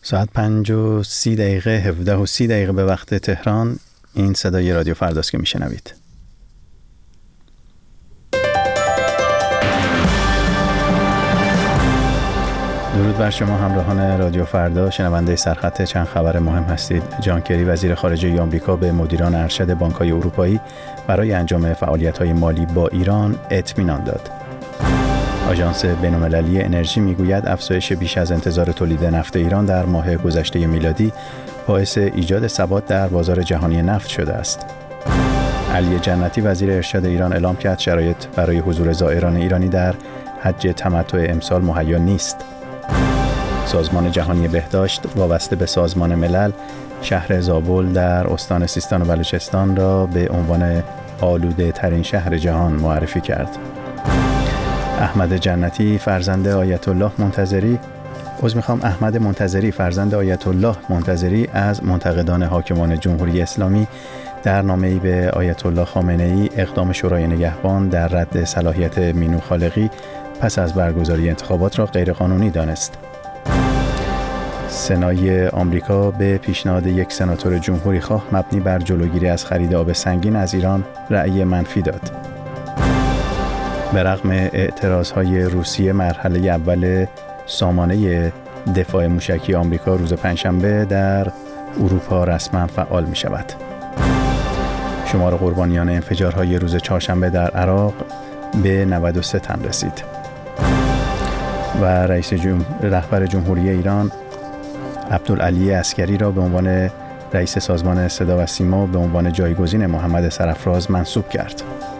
ساعت 5:30 17:30 به وقت تهران. این صدای رادیو فرداست که میشنوید. درود بر شما همراهان رادیو فردا، شنونده سرخط چند خبر مهم هستید. جان کری وزیر خارجه آمریکا به مدیران ارشد بانک‌های اروپایی برای انجام فعالیت‌های مالی با ایران اطمینان داد. آژانس بین‌المللی انرژی میگوید افزایش بیش از انتظار تولید نفت ایران در ماه گذشته میلادی باعث ایجاد ثبات در بازار جهانی نفت شده است. علی جنتی وزیر ارشاد ایران اعلام کرد شرایط برای حضور زائران ایرانی در حج تمتع امسال مهیا نیست. سازمان جهانی بهداشت وابسته به سازمان ملل شهر زابل در استان سیستان و بلوچستان را به عنوان آلوده ترین شهر جهان معرفی کرد. احمد منتظری فرزند آیت الله منتظری از منتقدان حاکمان جمهوری اسلامی در نامه‌ای به آیت الله خامنه‌ای اقدام شورای نگهبان در رد صلاحیت مینو خالقی پس از برگزاری انتخابات را غیرقانونی دانست. سنای آمریکا به پیشنهاد یک سناتور جمهوری‌خواه مبنی بر جلوگیری از خرید آب سنگین از ایران رأی منفی داد. به رغم اعتراضهای روسیه، مرحله اول سامانه دفاع موشکی آمریکا روز پنجشنبه در اروپا رسما فعال می شود. شمار قربانیان انفجارهای روز چهارشنبه در عراق به 93 تن رسید. و رهبر جمهوری ایران عبدالعلی عسکری را به عنوان رئیس سازمان صدا و سیما به عنوان جایگزین محمد سرافراز منصوب کرد.